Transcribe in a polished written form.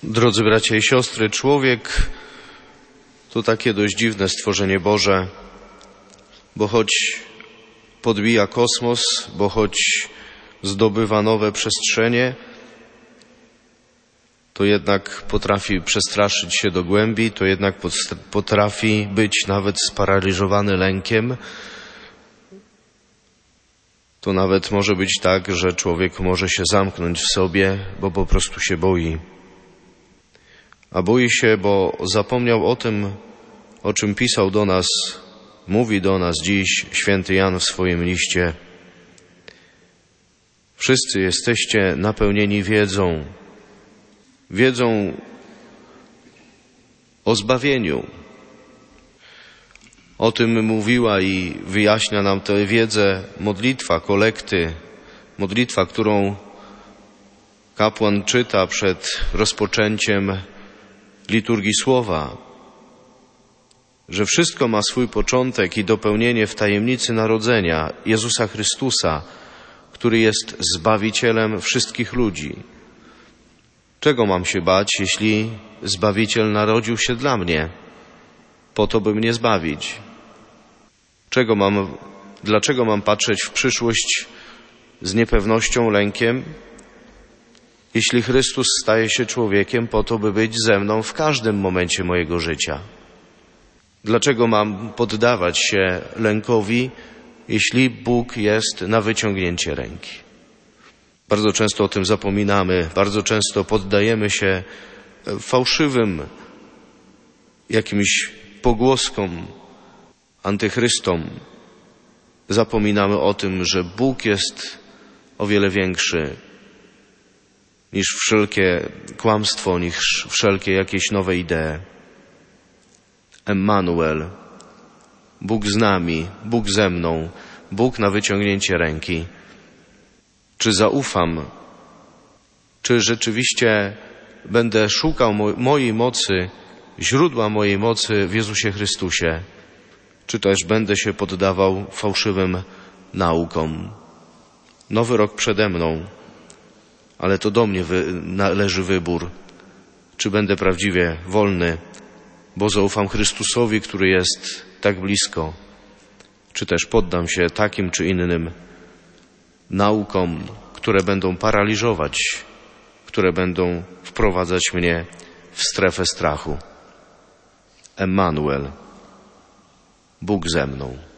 Drodzy bracia i siostry, człowiek to takie dość dziwne stworzenie Boże, bo choć podbija kosmos, bo choć zdobywa nowe przestrzenie, to jednak potrafi przestraszyć się do głębi, to jednak potrafi być nawet sparaliżowany lękiem. To nawet może być tak, że człowiek może się zamknąć w sobie, bo po prostu się boi. A boi się, bo zapomniał o tym, o czym pisał do nas, mówi do nas dziś święty Jan w swoim liście. Wszyscy jesteście napełnieni wiedzą o zbawieniu. O tym mówiła i wyjaśnia nam tę wiedzę modlitwa kolekty, modlitwa, którą kapłan czyta przed rozpoczęciem liturgii słowa, że wszystko ma swój początek i dopełnienie w tajemnicy narodzenia Jezusa Chrystusa, który jest Zbawicielem wszystkich ludzi. Czego mam się bać, jeśli Zbawiciel narodził się dla mnie, po to, by mnie zbawić? Dlaczego mam patrzeć w przyszłość z niepewnością, lękiem, jeśli Chrystus staje się człowiekiem po to, by być ze mną w każdym momencie mojego życia? Dlaczego mam poddawać się lękowi, jeśli Bóg jest na wyciągnięcie ręki? Bardzo często o tym zapominamy, bardzo często poddajemy się fałszywym jakimś pogłoskom, antychrystom. Zapominamy o tym, że Bóg jest o wiele większy niż wszelkie kłamstwo, niż wszelkie jakieś nowe idee. Emmanuel, Bóg z nami, Bóg ze mną, Bóg na wyciągnięcie ręki. Czy zaufam? Czy rzeczywiście będę szukał mojej mocy, źródła mojej mocy w Jezusie Chrystusie? Czy też będę się poddawał fałszywym naukom? Nowy rok przede mną, ale to do mnie należy wybór. Czy będę prawdziwie wolny, bo zaufam Chrystusowi, który jest tak blisko? Czy też poddam się takim czy innym naukom, które będą paraliżować, które będą wprowadzać mnie w strefę strachu? Emmanuel, Bóg ze mną.